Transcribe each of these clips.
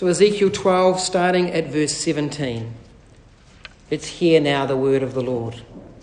So Ezekiel 12, starting at verse 17. It's here now, the word of the Lord.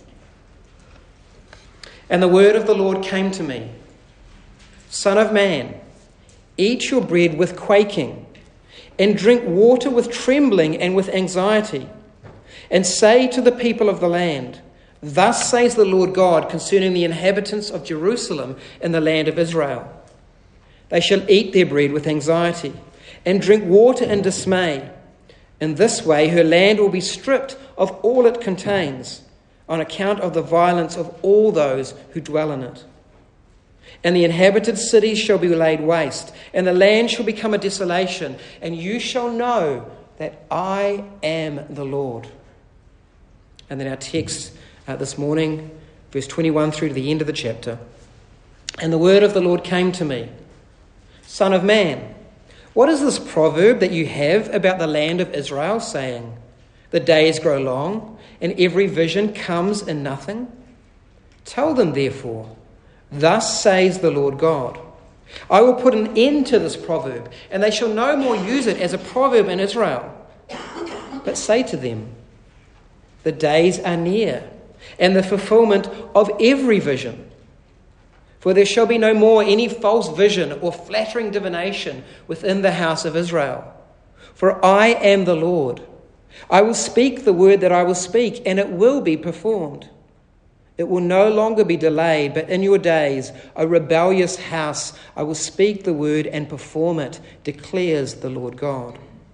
And the word of the Lord came to me. Son of man, eat your bread with quaking, and drink water with trembling and with anxiety, and say to the people of the land, thus says the Lord God concerning the inhabitants of Jerusalem and the land of Israel. They shall eat their bread with anxiety, and drink water in dismay. In this way her land will be stripped of all it contains, on account of the violence of all those who dwell in it. And the inhabited cities shall be laid waste, and the land shall become a desolation, and you shall know that I am the Lord. And then our text this morning, verse 21 through to the end of the chapter. And the word of the Lord came to me. Son of man, what is this proverb that you have about the land of Israel, saying, the days grow long, and every vision comes in nothing? Tell them, therefore, thus says the Lord God, I will put an end to this proverb, and they shall no more use it as a proverb in Israel. But say to them, the days are near, and the fulfillment of every vision. For there shall be no more any false vision or flattering divination within the house of Israel. For I am the Lord. I will speak the word that I will speak, and it will be performed. It will no longer be delayed, but in your days, O rebellious house, I will speak the word and perform it, declares the Lord God.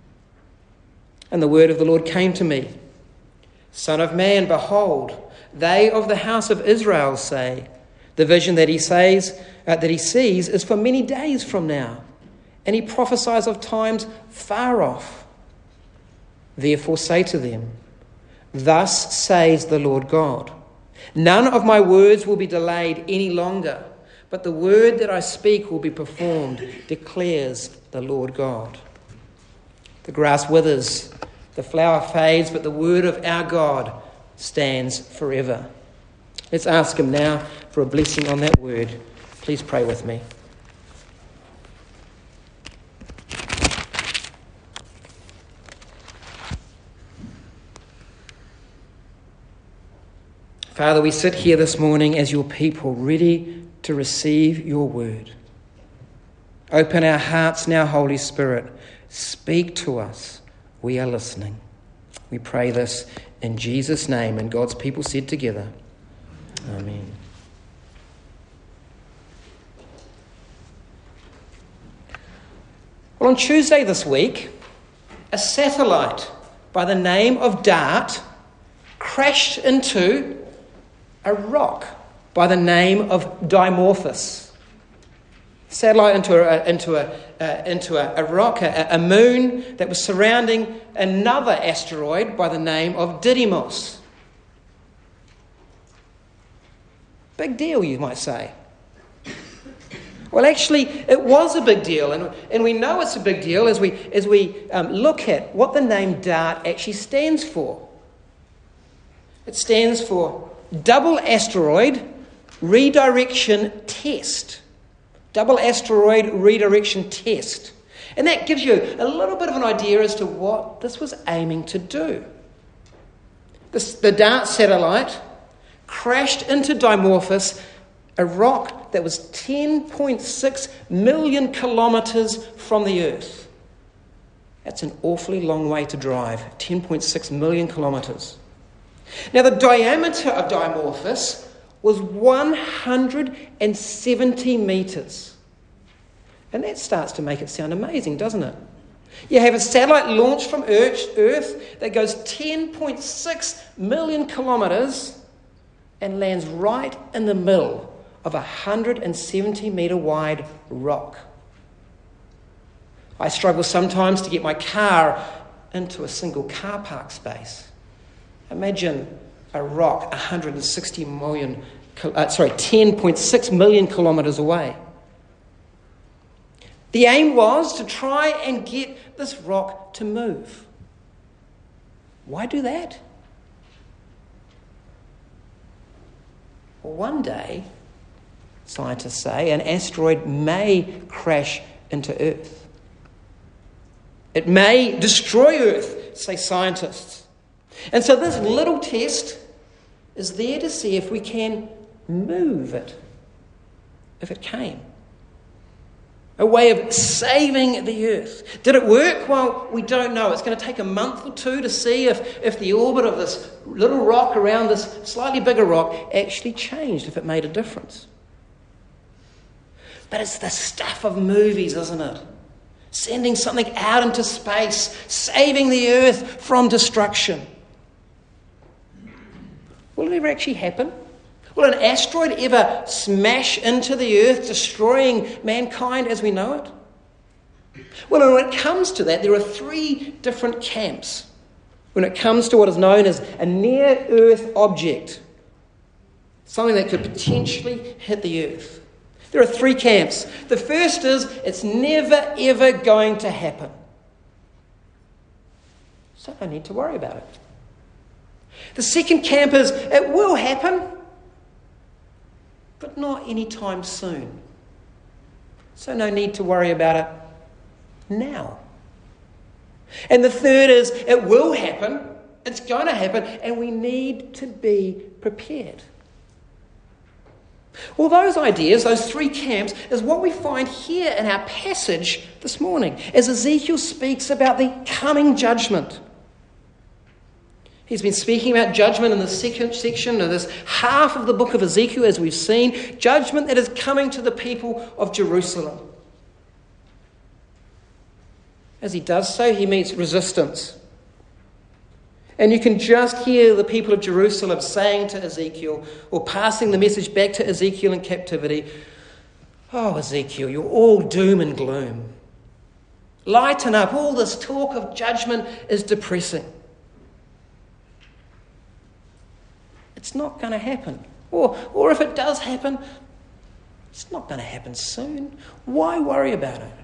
And the word of the Lord came to me. Son of man, behold, they of the house of Israel say, the vision that he sees is for many days from now, and he prophesies of times far off. Therefore say to them, thus says the Lord God, none of my words will be delayed any longer, but the word that I speak will be performed, declares the Lord God. The grass withers, the flower fades, but the word of our God stands forever. Let's ask him now for a blessing on that word. Please pray with me. Father, we sit here this morning as your people, ready to receive your word. Open our hearts now, Holy Spirit. Speak to us. We are listening. We pray this in Jesus' name, and God's people said together, Amen. Well, on Tuesday this week, a satellite by the name of DART crashed into a rock by the name of Dimorphos. Satellite into a rock, a moon that was surrounding another asteroid by the name of Didymos. Big deal, you might say. Well, actually, it was a big deal, and we know it's a big deal as we look at what the name DART actually stands for. It stands for Double Asteroid Redirection Test. Double Asteroid Redirection Test. And that gives you a little bit of an idea as to what this was aiming to do. The DART satellite crashed into Dimorphos, a rock that was 10.6 million kilometres from the Earth. That's an awfully long way to drive, 10.6 million kilometres. Now, the diameter of Dimorphos was 170 metres. And that starts to make it sound amazing, doesn't it? You have a satellite launched from Earth that goes 10.6 million kilometres and lands right in the middle of a 170 metre wide rock. I struggle sometimes to get my car into a single car park space. Imagine a rock 10.6 million kilometres away. The aim was to try and get this rock to move. Why do that? Well, one day, scientists say, an asteroid may crash into Earth. It may destroy Earth, say scientists. And so this little test is there to see if we can move it, if it came. A way of saving the Earth. Did it work? Well, we don't know. It's going to take a month or two to see if the orbit of this little rock around this slightly bigger rock actually changed, if it made a difference. But it's the stuff of movies, isn't it? Sending something out into space, saving the Earth from destruction. Will it ever actually happen? Will an asteroid ever smash into the Earth, destroying mankind as we know it? Well, when it comes to that, there are three different camps. When it comes to what is known as a near-Earth object, something that could potentially hit the Earth. There are three camps. The first is, it's never, ever going to happen. So no need to worry about it. The second camp is, it will happen, but not anytime soon. So no need to worry about it now. And the third is, it will happen, it's going to happen, and we need to be prepared. Well, those ideas, those three camps, is what we find here in our passage this morning, as Ezekiel speaks about the coming judgment. He's been speaking about judgment in the second section of this half of the book of Ezekiel, as we've seen. Judgment that is coming to the people of Jerusalem. As he does so, he meets resistance. And you can just hear the people of Jerusalem saying to Ezekiel, or passing the message back to Ezekiel in captivity, "Oh, Ezekiel, you're all doom and gloom. Lighten up. All this talk of judgment is depressing. It's not going to happen. Or if it does happen, it's not going to happen soon. Why worry about it?"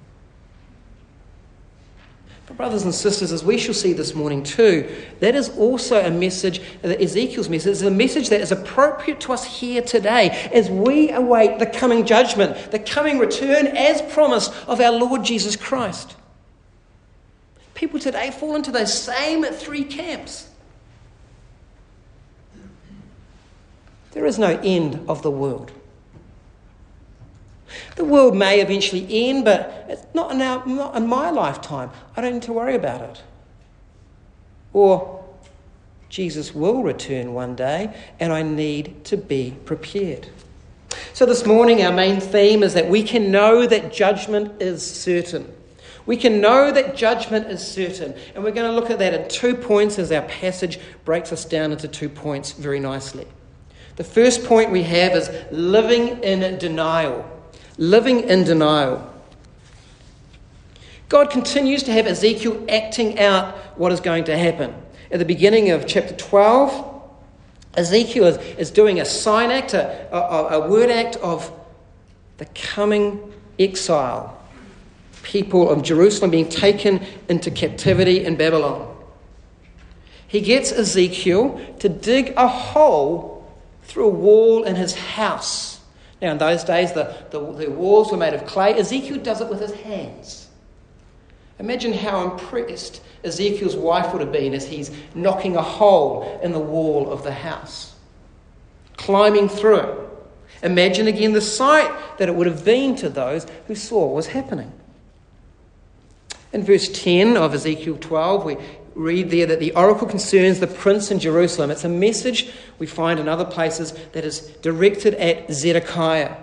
But brothers and sisters, as we shall see this morning too, that is also a message, Ezekiel's message, is a message that is appropriate to us here today as we await the coming judgment, the coming return as promised of our Lord Jesus Christ. People today fall into those same three camps. There is no end of the world. The world may eventually end, but it's not in my lifetime. I don't need to worry about it. Or Jesus will return one day, and I need to be prepared. So this morning, our main theme is that we can know that judgment is certain. We can know that judgment is certain. And we're going to look at that in 2 points as our passage breaks us down into 2 points very nicely. The first point we have is living in denial. Living in denial. God continues to have Ezekiel acting out what is going to happen. At the beginning of chapter 12, Ezekiel is doing a sign act, a word act of the coming exile. People of Jerusalem being taken into captivity in Babylon. He gets Ezekiel to dig a hole through a wall in his house. Now, in those days, the walls were made of clay. Ezekiel does it with his hands. Imagine how impressed Ezekiel's wife would have been as he's knocking a hole in the wall of the house, climbing through it. Imagine again the sight that it would have been to those who saw what was happening. In verse 10 of Ezekiel 12, we read there that the oracle concerns the prince in Jerusalem. It's a message we find in other places that is directed at Zedekiah.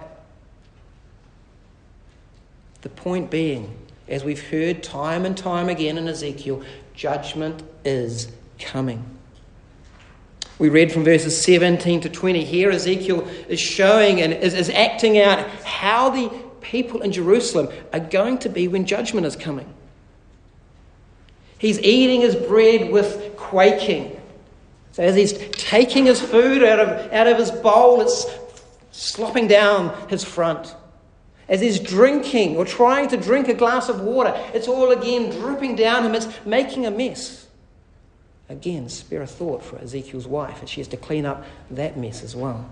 The point being, as we've heard time and time again in Ezekiel, judgment is coming. We read from verses 17 to 20. Here Ezekiel is showing and is acting out how the people in Jerusalem are going to be when judgment is coming. He's eating his bread with quaking. So as he's taking his food out of his bowl, it's slopping down his front. As he's drinking or trying to drink a glass of water, it's all again dripping down him. It's making a mess. Again, spare a thought for Ezekiel's wife, and she has to clean up that mess as well.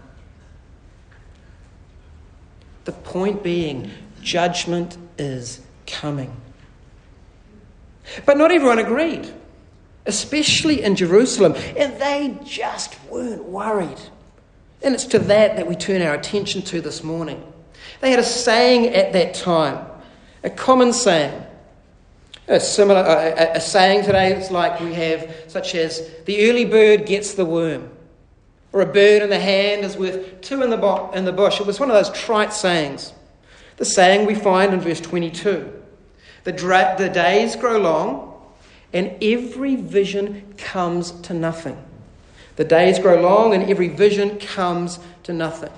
The point being, judgment is coming. But not everyone agreed, especially in Jerusalem, and they just weren't worried. And it's to that we turn our attention to this morning. They had a saying at that time, a common saying. A saying today is like we have, such as, the early bird gets the worm, or a bird in the hand is worth two in the bush. It was one of those trite sayings. The saying we find in verse 22. The days grow long, and every vision comes to nothing. The days grow long, and every vision comes to nothing.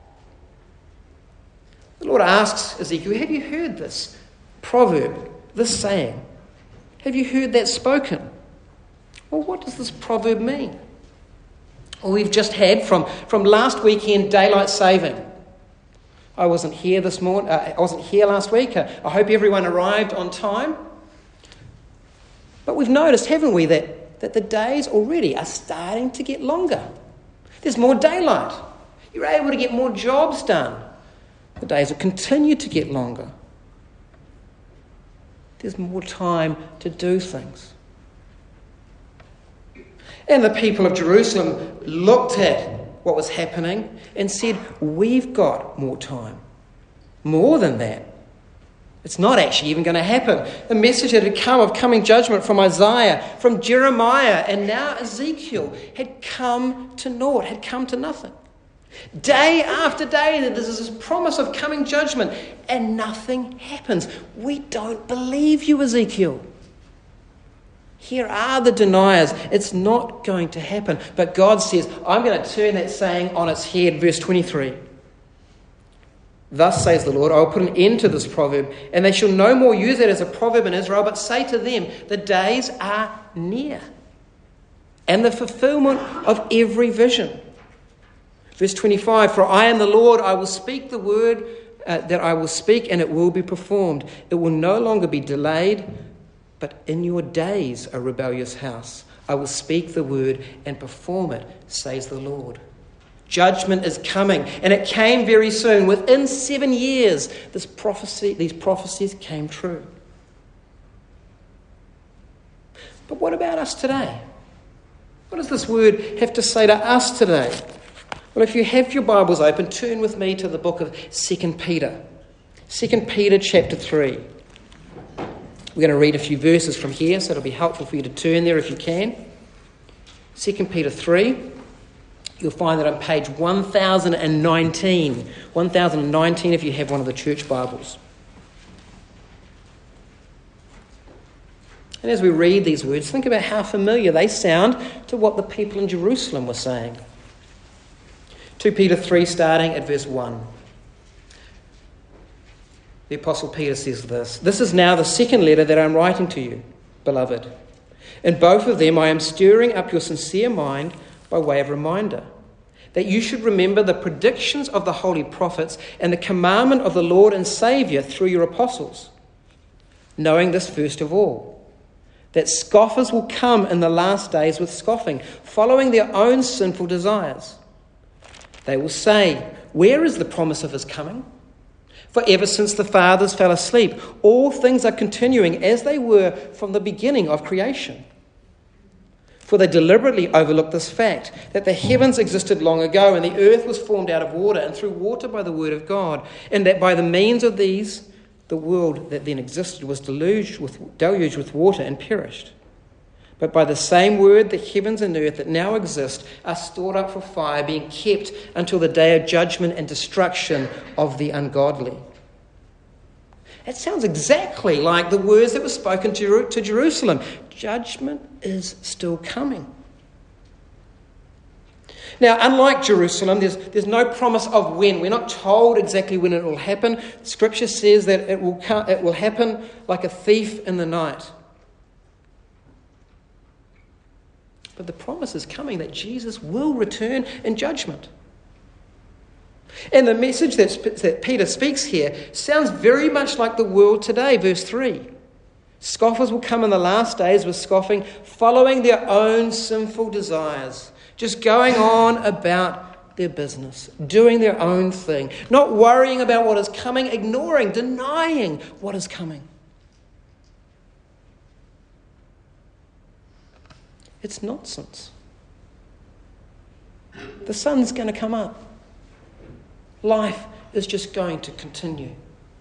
The Lord asks Ezekiel, have you heard this proverb, this saying? Have you heard that spoken? Well, what does this proverb mean? Well, we've just had from last weekend daylight saving. I wasn't here this morning. I wasn't here last week. I hope everyone arrived on time. But we've noticed, haven't we, that the days already are starting to get longer. There's more daylight. You're able to get more jobs done. The days will continue to get longer. There's more time to do things. And the people of Jerusalem looked at what was happening and said, we've got more time. More than that. It's not actually even going to happen. The message that had come of coming judgment from Isaiah, from Jeremiah, and now Ezekiel had come to naught, had come to nothing. Day after day, there's this promise of coming judgment, and nothing happens. We don't believe you, Ezekiel. Here are the deniers. It's not going to happen. But God says, I'm going to turn that saying on its head. Verse 23. Thus says the Lord, I will put an end to this proverb, and they shall no more use it as a proverb in Israel, but say to them, the days are near, and the fulfillment of every vision. Verse 25, for I am the Lord, I will speak the word that I will speak, and it will be performed. It will no longer be delayed, but in your days, O rebellious house, I will speak the word and perform it, says the Lord. Judgment is coming, and it came very soon. Within 7 years, these prophecies came true. But what about us today? What does this word have to say to us today? Well, if you have your Bibles open, turn with me to the book of 2 Peter. 2 Peter chapter 3. We're going to read a few verses from here, so it'll be helpful for you to turn there if you can. 2 Peter 3. You'll find that on page 1019. 1019 if you have one of the church Bibles. And as we read these words, think about how familiar they sound to what the people in Jerusalem were saying. 2 Peter 3, starting at verse 1. The Apostle Peter says this, this is now the second letter that I'm writing to you, beloved. In both of them I am stirring up your sincere mind by way of reminder, that you should remember the predictions of the holy prophets and the commandment of the Lord and Saviour through your apostles, knowing this first of all, that scoffers will come in the last days with scoffing, following their own sinful desires. They will say, where is the promise of his coming? For ever since the fathers fell asleep, all things are continuing as they were from the beginning of creation. For they deliberately overlooked this fact, that the heavens existed long ago, and the earth was formed out of water and through water by the word of God, and that by the means of these, the world that then existed was deluged with water and perished. But by the same word, the heavens and earth that now exist are stored up for fire, being kept until the day of judgment and destruction of the ungodly. It sounds exactly like the words that were spoken to Jerusalem. Judgment is still coming. Now, unlike Jerusalem, there's no promise of when. We're not told exactly when it will happen. Scripture says that it will happen like a thief in the night. But the promise is coming that Jesus will return in judgment. And the message that Peter speaks here sounds very much like the world today, verse 3. Scoffers will come in the last days with scoffing, following their own sinful desires, just going on about their business, doing their own thing, not worrying about what is coming, ignoring, denying what is coming. It's nonsense. The sun's going to come up. Life is just going to continue.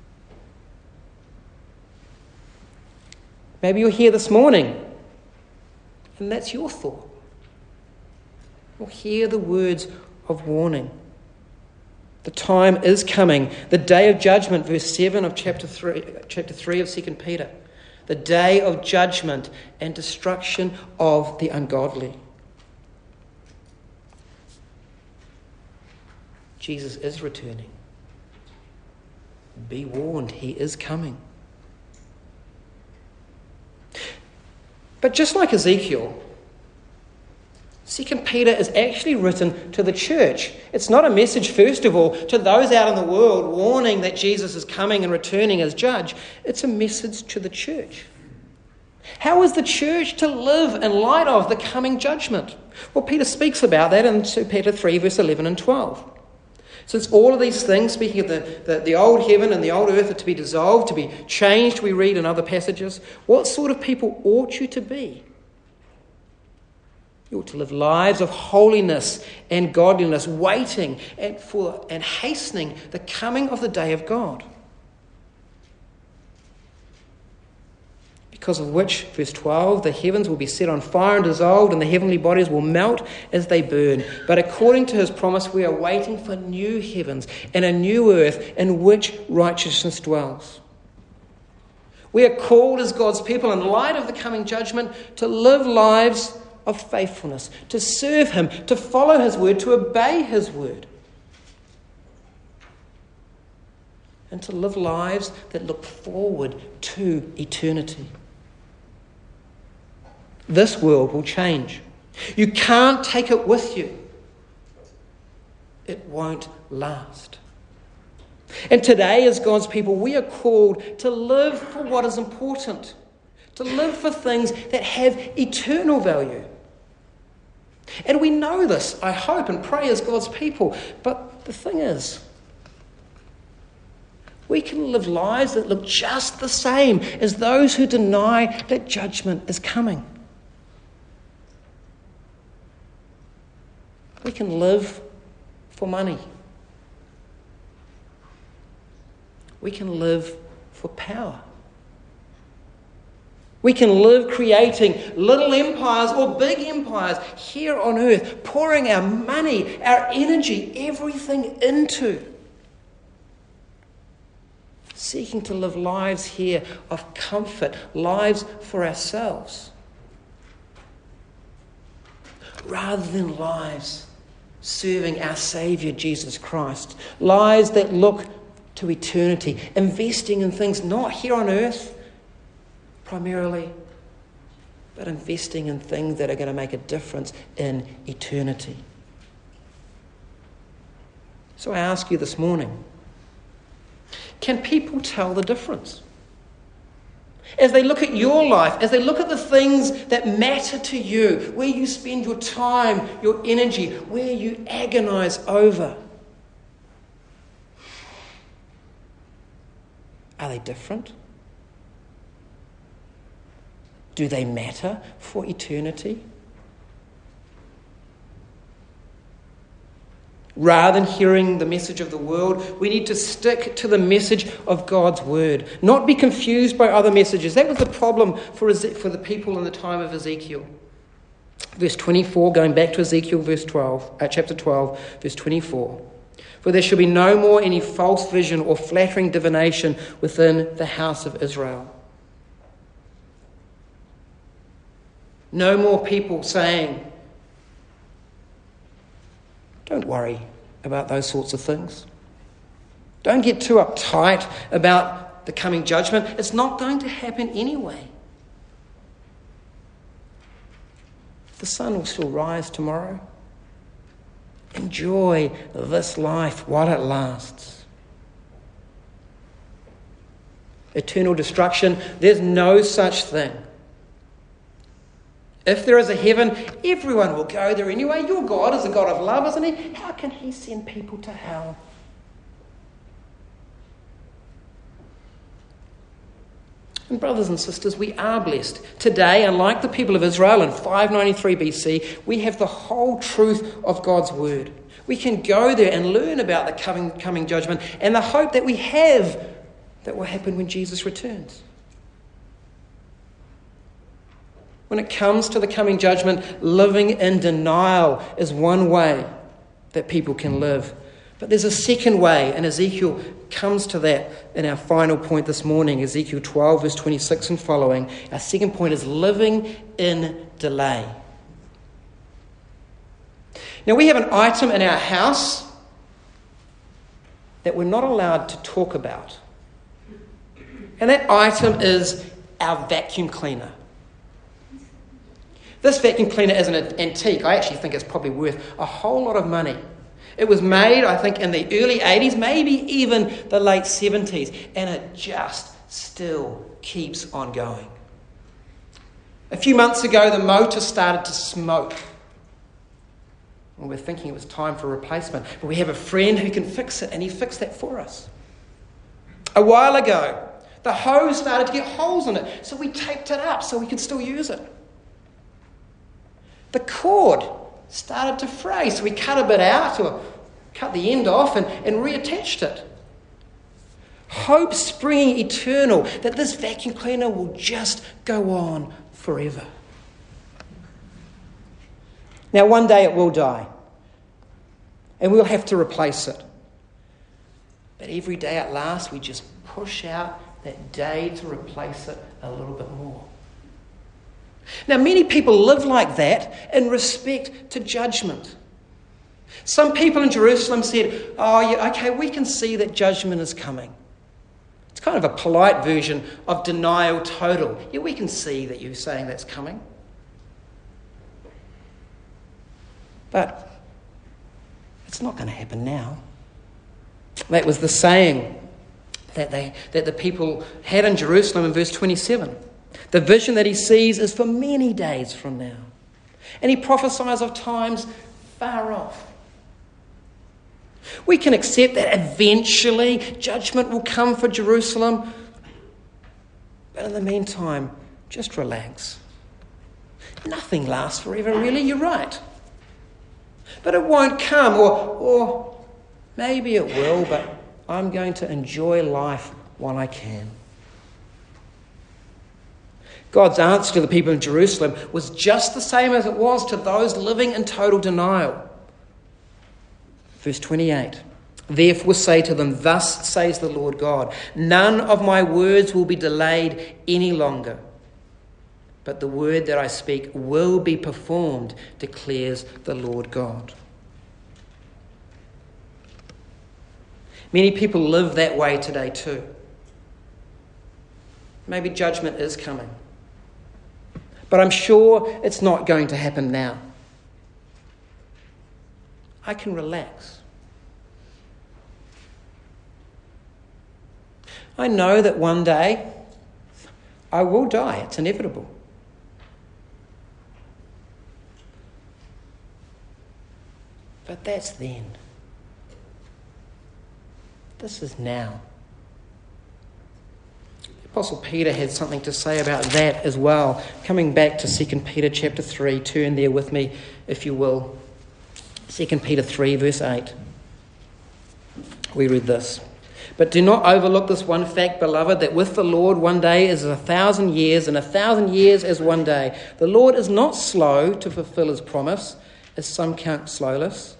Maybe you're here this morning and that's your thought. Well, hear the words of warning. The time is coming. The day of judgment, verse 7 of chapter 3 of 2 Peter. The day of judgment and destruction of the ungodly. Jesus is returning. Be warned, he is coming. But just like Ezekiel, 2 Peter is actually written to the church. It's not a message, first of all, to those out in the world warning that Jesus is coming and returning as judge. It's a message to the church. How is the church to live in light of the coming judgment? Well, Peter speaks about that in 2 Peter 3, verse 11 and 12. Since all of these things, speaking of the old heaven and the old earth, are to be dissolved, to be changed, we read in other passages, what sort of people ought you to be? You ought to live lives of holiness and godliness, waiting and hastening the coming of the day of God. Because of which, verse 12, the heavens will be set on fire and dissolved, and the heavenly bodies will melt as they burn. But according to his promise, we are waiting for new heavens and a new earth in which righteousness dwells. We are called as God's people, in light of the coming judgment, to live lives of faithfulness, to serve him, to follow his word, to obey his word, and to live lives that look forward to eternity. This world will change. You can't take it with you. It won't last. And today, as God's people, we are called to live for what is important, to live for things that have eternal value. And we know this, I hope and pray, as God's people. But the thing is, we can live lives that look just the same as those who deny that judgment is coming. We can live for money. We can live for power. We can live creating little empires or big empires here on earth, pouring our money, our energy, everything into seeking to live lives here of comfort, lives for ourselves, rather than lives serving our Saviour Jesus Christ, lives that look to eternity, investing in things not here on earth primarily, but investing in things that are going to make a difference in eternity. So I ask you this morning, can people tell the difference? As they look at your life, as they look at the things that matter to you, where you spend your time, your energy, where you agonize over, are they different? Do they matter for eternity? Rather than hearing the message of the world, we need to stick to the message of God's word, not be confused by other messages. That was the problem for the people in the time of Ezekiel. Verse 24, going back to Ezekiel chapter 12, verse 24. For there shall be no more any false vision or flattering divination within the house of Israel. No more people saying, don't worry about those sorts of things. Don't get too uptight about the coming judgment. It's not going to happen anyway. The sun will still rise tomorrow. Enjoy this life while it lasts. Eternal destruction, there's no such thing. If there is a heaven, everyone will go there anyway. Your God is a God of love, isn't he? How can he send people to hell? And brothers and sisters, we are blessed. Today, unlike the people of Israel in 593 BC, we have the whole truth of God's word. We can go there and learn about the coming judgment and the hope that we have that will happen when Jesus returns. When it comes to the coming judgment, living in denial is one way that people can live. But there's a second way, and Ezekiel comes to that in our final point this morning, Ezekiel 12, verse 26 and following. Our second point is living in delay. Now, we have an item in our house that we're not allowed to talk about. And that item is our vacuum cleaner. This vacuum cleaner is an antique. I actually think it's probably worth a whole lot of money. It was made, I think, in the early 80s, maybe even the late 70s, and it just still keeps on going. A few months ago, the motor started to smoke. And we're thinking it was time for a replacement. But we have a friend who can fix it, and he fixed that for us. A while ago, the hose started to get holes in it, so we taped it up so we could still use it. The cord started to fray, so we cut a bit out or cut the end off and reattached it. Hope springing eternal that this vacuum cleaner will just go on forever. Now, one day it will die, and we'll have to replace it. But every day at last, we just push out that day to replace it a little bit more. Now, many people live like that in respect to judgment. Some people in Jerusalem said, oh, yeah, okay, we can see that judgment is coming. It's kind of a polite version of denial total. Yeah, we can see that you're saying that's coming. But it's not going to happen now. That was the saying that the people had in Jerusalem in verse 27. The vision that he sees is for many days from now. And he prophesies of times far off. We can accept that eventually judgment will come for Jerusalem. But in the meantime, just relax. Nothing lasts forever, really, you're right. But it won't come, or maybe it will, but I'm going to enjoy life while I can. God's answer to the people in Jerusalem was just the same as it was to those living in total denial. Verse 28, therefore say to them, thus says the Lord God, none of my words will be delayed any longer, but the word that I speak will be performed, declares the Lord God. Many people live that way today too. Maybe judgment is coming. But I'm sure it's not going to happen now. I can relax. I know that one day I will die. It's inevitable. But that's then. This is now. Apostle Peter had something to say about that as well. Coming back to 2 Peter chapter 3, turn there with me if you will. 2 Peter 3 verse 8. We read this. But do not overlook this one fact, beloved, that with the Lord 1 day is 1,000 years, and 1,000 years as 1 day. The Lord is not slow to fulfill his promise, as some count slowness,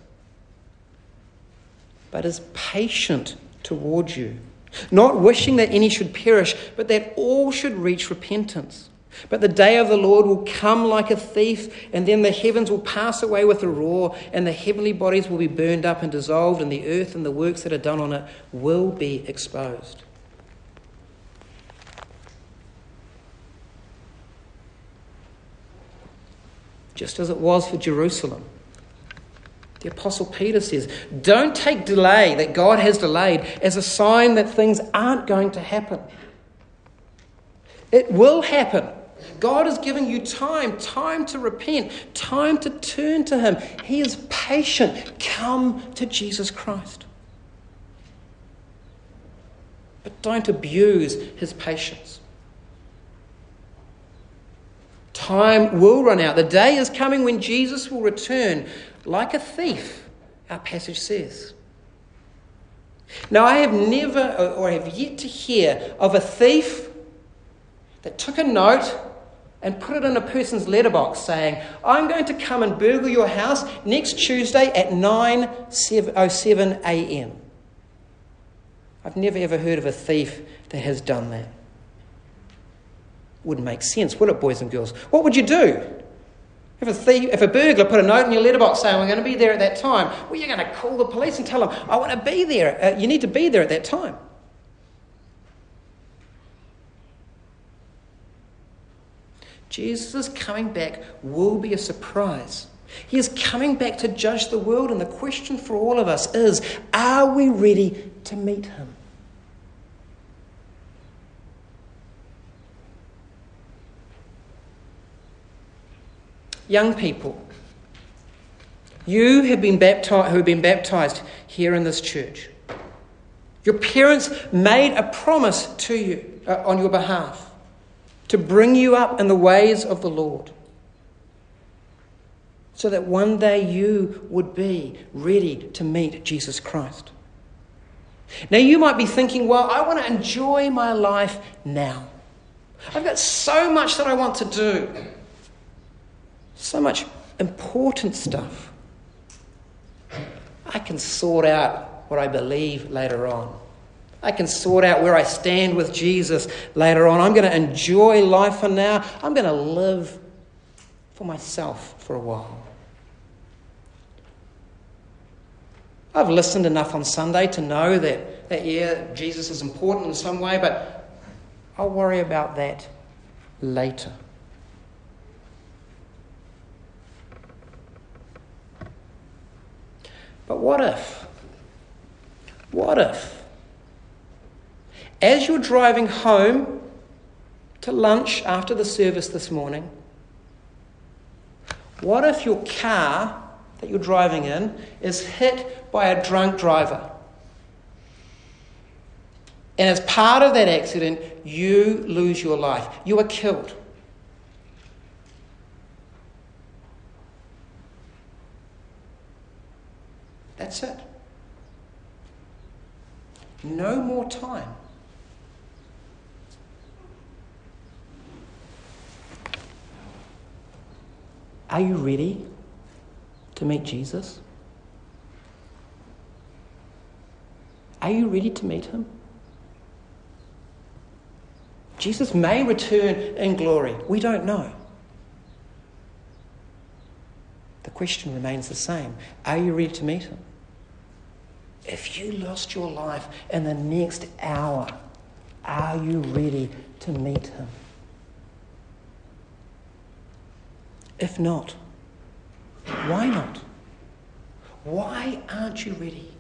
but is patient towards you, not wishing that any should perish, but that all should reach repentance. But the day of the Lord will come like a thief, and then the heavens will pass away with a roar, and the heavenly bodies will be burned up and dissolved, and the earth and the works that are done on it will be exposed. Just as it was for Jerusalem. The Apostle Peter says, don't take delay that God has delayed as a sign that things aren't going to happen. It will happen. God is giving you time to repent, time to turn to him. He is patient. Come to Jesus Christ. But don't abuse his patience. Time will run out. The day is coming when Jesus will return like a thief, our passage says. Now, I have never or have yet to hear of a thief that took a note and put it in a person's letterbox saying, I'm going to come and burgle your house next Tuesday at 9:07 a.m. I've never ever heard of a thief that has done that. Wouldn't make sense, would it, boys and girls? What would you do? If a burglar put a note in your letterbox saying, we're going to be there at that time, well, you're going to call the police and tell them, I want to be there. You need to be there at that time. Jesus' coming back will be a surprise. He is coming back to judge the world, and the question for all of us is, are we ready to meet him? Young people, you have been baptized, who have been baptized here in this church. Your parents made a promise to you on your behalf to bring you up in the ways of the Lord, so that one day you would be ready to meet Jesus Christ. Now you might be thinking, well, I want to enjoy my life now. I've got so much that I want to do. So much important stuff. I can sort out what I believe later on. I can sort out where I stand with Jesus later on. I'm going to enjoy life for now. I'm going to live for myself for a while. I've listened enough on Sunday to know that Jesus is important in some way, but I'll worry about that later. But what if, as you're driving home to lunch after the service this morning, what if your car that you're driving in is hit by a drunk driver? And as part of that accident, you lose your life. You are killed. That's it. No more time. Are you ready to meet Jesus? Are you ready to meet him? Jesus may return in glory. We don't know. The question remains the same. Are you ready to meet him? If you lost your life in the next hour, are you ready to meet him? If not, why not? Why aren't you ready?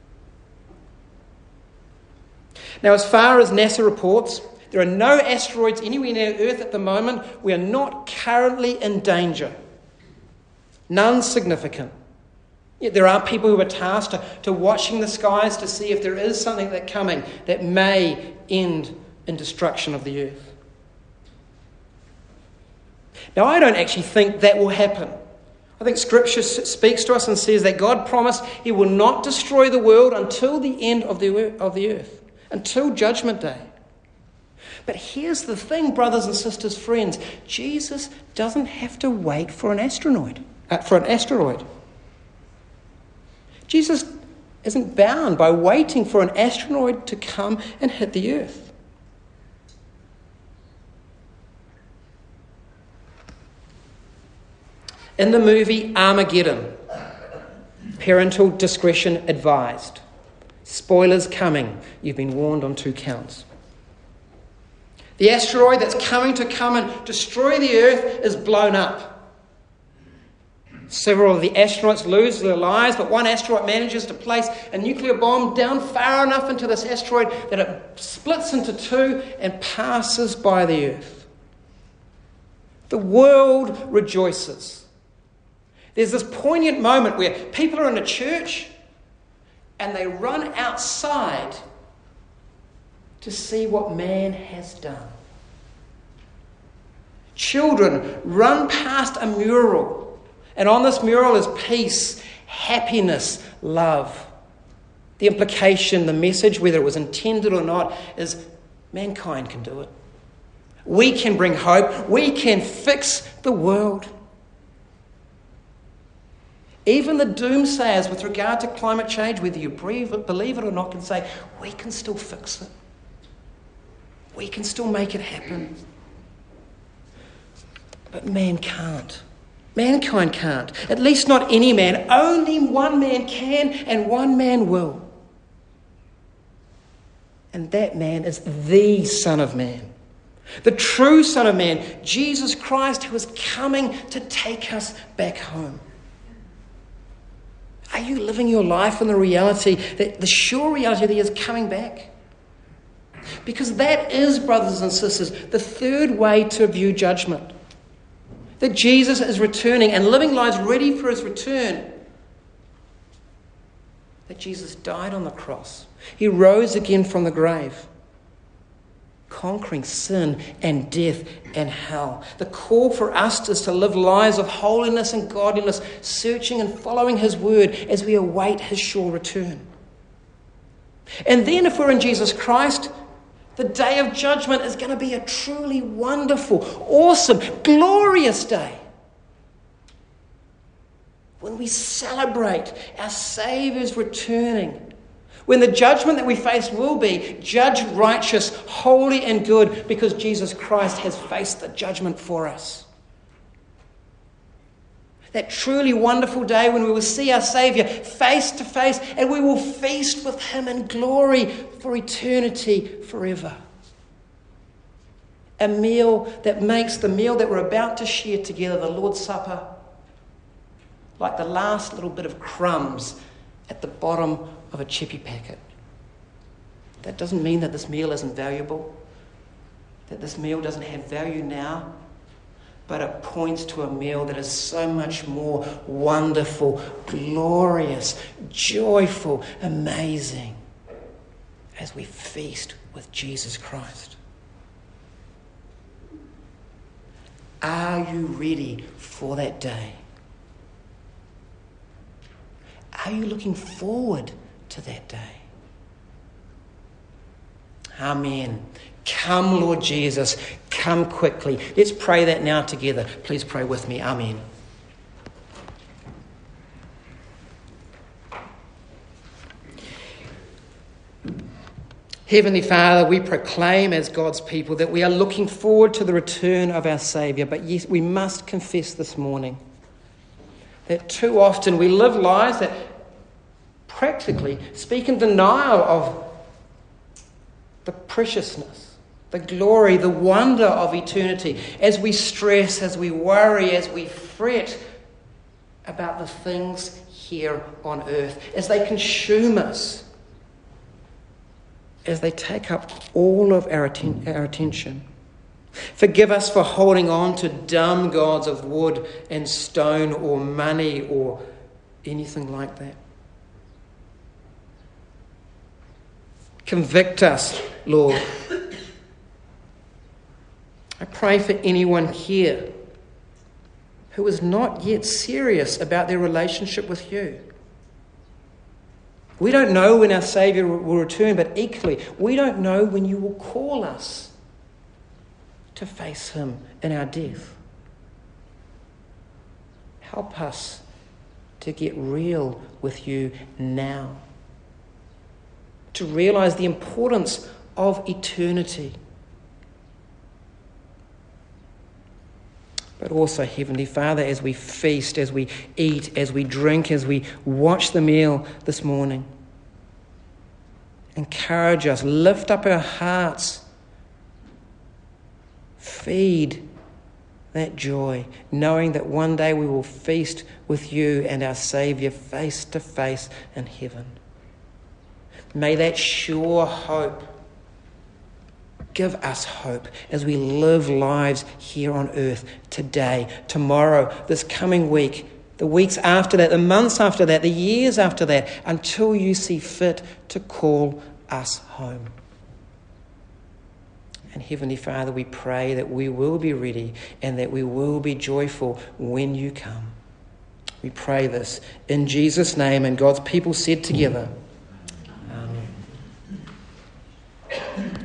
Now, as far as NASA reports, there are no asteroids anywhere near Earth at the moment. We are not currently in danger. None significant. Yet there are people who are tasked to watching the skies to see if there is something that's coming that may end in destruction of the earth. Now, I don't actually think that will happen. I think Scripture speaks to us and says that God promised he will not destroy the world until the end of the earth, until Judgment Day. But here's the thing, brothers and sisters, friends. Jesus doesn't have to wait for an asteroid. Jesus isn't bound by waiting for an asteroid to come and hit the earth. In the movie Armageddon, parental discretion advised. Spoilers coming. You've been warned on 2 counts. The asteroid that's coming to come and destroy the earth is blown up. Several of the astronauts lose their lives, but one astronaut manages to place a nuclear bomb down far enough into this asteroid that it splits into 2 and passes by the earth. The world rejoices. There's this poignant moment where people are in a church and they run outside to see what man has done. Children, run past a mural. And on this mural is peace, happiness, love. The implication, the message, whether it was intended or not, is mankind can do it. We can bring hope. We can fix the world. Even the doomsayers with regard to climate change, whether you believe it or not, can say, we can still fix it. We can still make it happen. But man can't. Mankind can't. At least not any man. Only one man can and one man will. And that man is the Son of Man. The true Son of Man, Jesus Christ, who is coming to take us back home. Are you living your life in the reality, the sure reality that he is coming back? Because that is, brothers and sisters, the third way to view judgment. That Jesus is returning and living lives ready for his return. That Jesus died on the cross. He rose again from the grave, conquering sin and death and hell. The call for us is to live lives of holiness and godliness, searching and following his word as we await his sure return. And then if we're in Jesus Christ, the day of judgment is going to be a truly wonderful, awesome, glorious day. When we celebrate our Saviour's returning. When the judgment that we face will be judged righteous, holy and good, because Jesus Christ has faced the judgment for us. That truly wonderful day when we will see our Saviour face to face and we will feast with him in glory for eternity forever. A meal that makes the meal that we're about to share together, the Lord's Supper, like the last little bit of crumbs at the bottom of a chippy packet. That doesn't mean that this meal isn't valuable, that this meal doesn't have value now, but it points to a meal that is so much more wonderful, glorious, joyful, amazing as we feast with Jesus Christ. Are you ready for that day? Are you looking forward to that day? Amen. Come, Lord Jesus, come quickly. Let's pray that now together. Please pray with me. Amen. Heavenly Father, we proclaim as God's people that we are looking forward to the return of our Saviour. But yes, we must confess this morning that too often we live lives that practically speak in denial of the preciousness, the glory, the wonder of eternity, as we stress, as we worry, as we fret about the things here on earth, as they consume us, as they take up all of our attention. Forgive us for holding on to dumb gods of wood and stone or money or anything like that. Convict us, Lord. I pray for anyone here who is not yet serious about their relationship with you. We don't know when our Saviour will return, but equally, we don't know when you will call us to face him in our death. Help us to get real with you now, to realise the importance of eternity. But also, Heavenly Father, as we feast, as we eat, as we drink, as we watch the meal this morning, encourage us, lift up our hearts, feed that joy, knowing that one day we will feast with you and our Saviour face to face in heaven. May that sure hope give us hope as we live lives here on earth today, tomorrow, this coming week, the weeks after that, the months after that, the years after that, until you see fit to call us home. And Heavenly Father, we pray that we will be ready and that we will be joyful when you come. We pray this in Jesus' name, and God's people said together, Amen.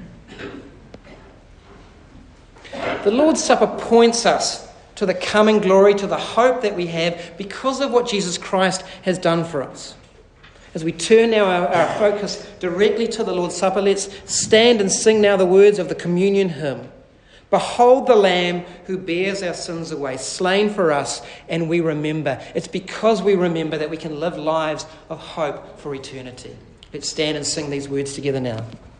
The Lord's Supper points us to the coming glory, to the hope that we have because of what Jesus Christ has done for us. As we turn now our focus directly to the Lord's Supper, let's stand and sing now the words of the communion hymn. Behold the Lamb who bears our sins away, slain for us, and we remember. It's because we remember that we can live lives of hope for eternity. Let's stand and sing these words together now.